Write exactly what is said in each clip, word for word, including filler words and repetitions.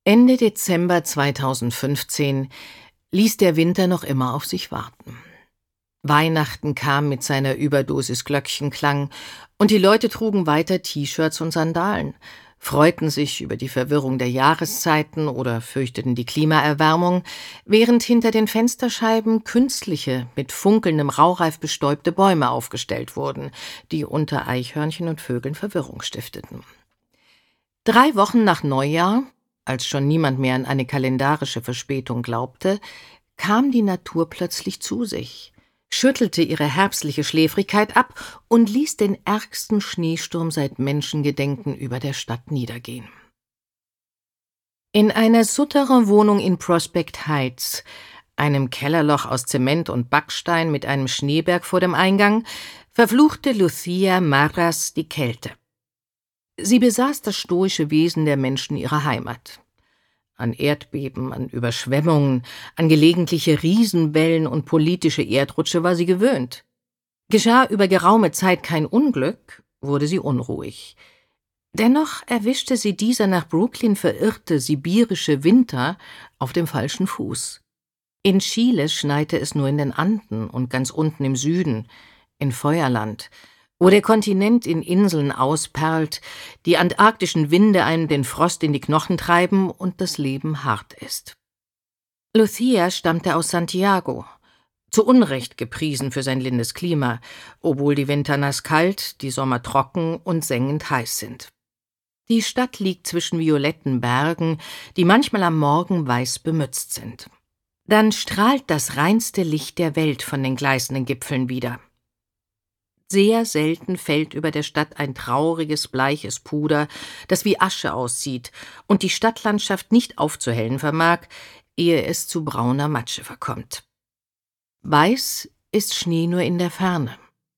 Ende Dezember zweitausendfünfzehn ließ der Winter noch immer auf sich warten. Weihnachten kam mit seiner Überdosis Glöckchenklang und die Leute trugen weiter T-Shirts und Sandalen, freuten sich über die Verwirrung der Jahreszeiten oder fürchteten die Klimaerwärmung, während hinter den Fensterscheiben künstliche, mit funkelndem Raureif bestäubte Bäume aufgestellt wurden, die unter Eichhörnchen und Vögeln Verwirrung stifteten. Drei Wochen nach Neujahr, als schon niemand mehr an eine kalendarische Verspätung glaubte, kam die Natur plötzlich zu sich, schüttelte ihre herbstliche Schläfrigkeit ab und ließ den ärgsten Schneesturm seit Menschengedenken über der Stadt niedergehen. In einer Souterrain-Wohnung in Prospect Heights, einem Kellerloch aus Zement und Backstein mit einem Schneeberg vor dem Eingang, verfluchte Lucia Marras die Kälte. Sie besaß das stoische Wesen der Menschen ihrer Heimat. An Erdbeben, an Überschwemmungen, an gelegentliche Riesenwellen und politische Erdrutsche war sie gewöhnt. Geschah über geraume Zeit kein Unglück, wurde sie unruhig. Dennoch erwischte sie dieser nach Brooklyn verirrte sibirische Winter auf dem falschen Fuß. In Chile schneite es nur in den Anden und ganz unten im Süden, in Feuerland, wo der Kontinent in Inseln ausperlt, die antarktischen Winde einem den Frost in die Knochen treiben und das Leben hart ist. Lucia stammte aus Santiago, zu Unrecht gepriesen für sein lindes Klima, obwohl die Winter nasskalt, die Sommer trocken und sengend heiß sind. Die Stadt liegt zwischen violetten Bergen, die manchmal am Morgen weiß bemützt sind. Dann strahlt das reinste Licht der Welt von den gleißenden Gipfeln wider. Sehr selten fällt über der Stadt ein trauriges, bleiches Puder, das wie Asche aussieht und die Stadtlandschaft nicht aufzuhellen vermag, ehe es zu brauner Matsche verkommt. Weiß ist Schnee nur in der Ferne.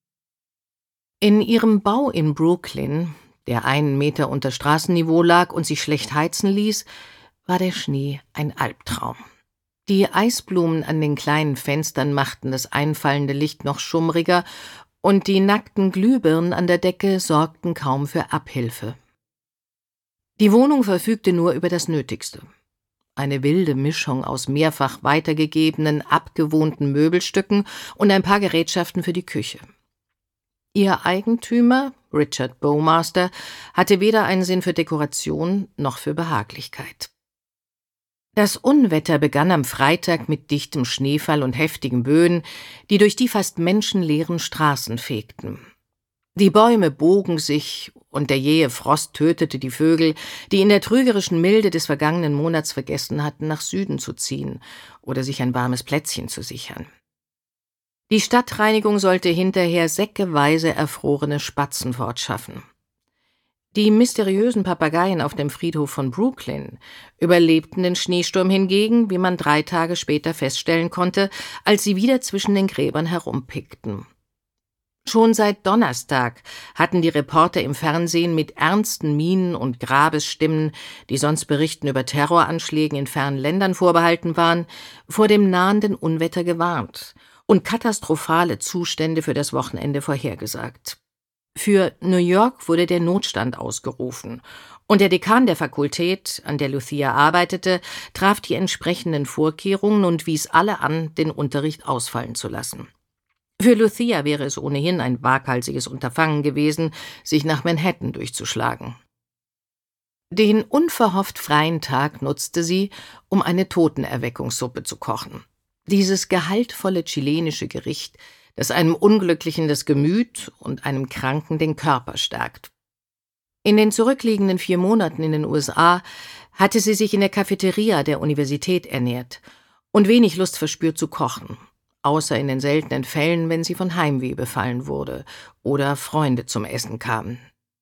In ihrem Bau in Brooklyn, der einen Meter unter Straßenniveau lag und sich schlecht heizen ließ, war der Schnee ein Albtraum. Die Eisblumen an den kleinen Fenstern machten das einfallende Licht noch schummriger und die nackten Glühbirnen an der Decke sorgten kaum für Abhilfe. Die Wohnung verfügte nur über das Nötigste. Eine wilde Mischung aus mehrfach weitergegebenen, abgewohnten Möbelstücken und ein paar Gerätschaften für die Küche. Ihr Eigentümer, Richard Bowmaster, hatte weder einen Sinn für Dekoration noch für Behaglichkeit. Das Unwetter begann am Freitag mit dichtem Schneefall und heftigen Böen, die durch die fast menschenleeren Straßen fegten. Die Bäume bogen sich, und der jähe Frost tötete die Vögel, die in der trügerischen Milde des vergangenen Monats vergessen hatten, nach Süden zu ziehen oder sich ein warmes Plätzchen zu sichern. Die Stadtreinigung sollte hinterher säckeweise erfrorene Spatzen fortschaffen. Die mysteriösen Papageien auf dem Friedhof von Brooklyn überlebten den Schneesturm hingegen, wie man drei Tage später feststellen konnte, als sie wieder zwischen den Gräbern herumpickten. Schon seit Donnerstag hatten die Reporter im Fernsehen mit ernsten Mienen und Grabesstimmen, die sonst Berichten über Terroranschlägen in fernen Ländern vorbehalten waren, vor dem nahenden Unwetter gewarnt und katastrophale Zustände für das Wochenende vorhergesagt. Für New York wurde der Notstand ausgerufen, und der Dekan der Fakultät, an der Lucia arbeitete, traf die entsprechenden Vorkehrungen und wies alle an, den Unterricht ausfallen zu lassen. Für Lucia wäre es ohnehin ein waghalsiges Unterfangen gewesen, sich nach Manhattan durchzuschlagen. Den unverhofft freien Tag nutzte sie, um eine Totenerweckungssuppe zu kochen. Dieses gehaltvolle chilenische Gericht, das einem Unglücklichen das Gemüt und einem Kranken den Körper stärkt. In den zurückliegenden vier Monaten in den U S A hatte sie sich in der Cafeteria der Universität ernährt und wenig Lust verspürt zu kochen, außer in den seltenen Fällen, wenn sie von Heimweh befallen wurde oder Freunde zum Essen kamen.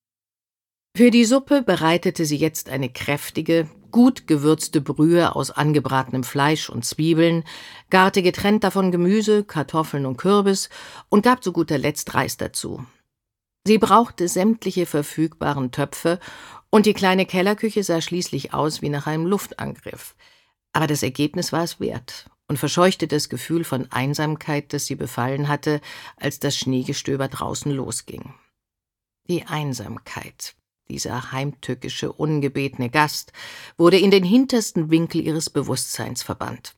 Für die Suppe bereitete sie jetzt eine kräftige, gut gewürzte Brühe aus angebratenem Fleisch und Zwiebeln, garte getrennt davon Gemüse, Kartoffeln und Kürbis und gab zu guter Letzt Reis dazu. Sie brauchte sämtliche verfügbaren Töpfe, und die kleine Kellerküche sah schließlich aus wie nach einem Luftangriff. Aber das Ergebnis war es wert und verscheuchte das Gefühl von Einsamkeit, das sie befallen hatte, als das Schneegestöber draußen losging. Die Einsamkeit. Dieser heimtückische, ungebetene Gast wurde in den hintersten Winkel ihres Bewusstseins verbannt.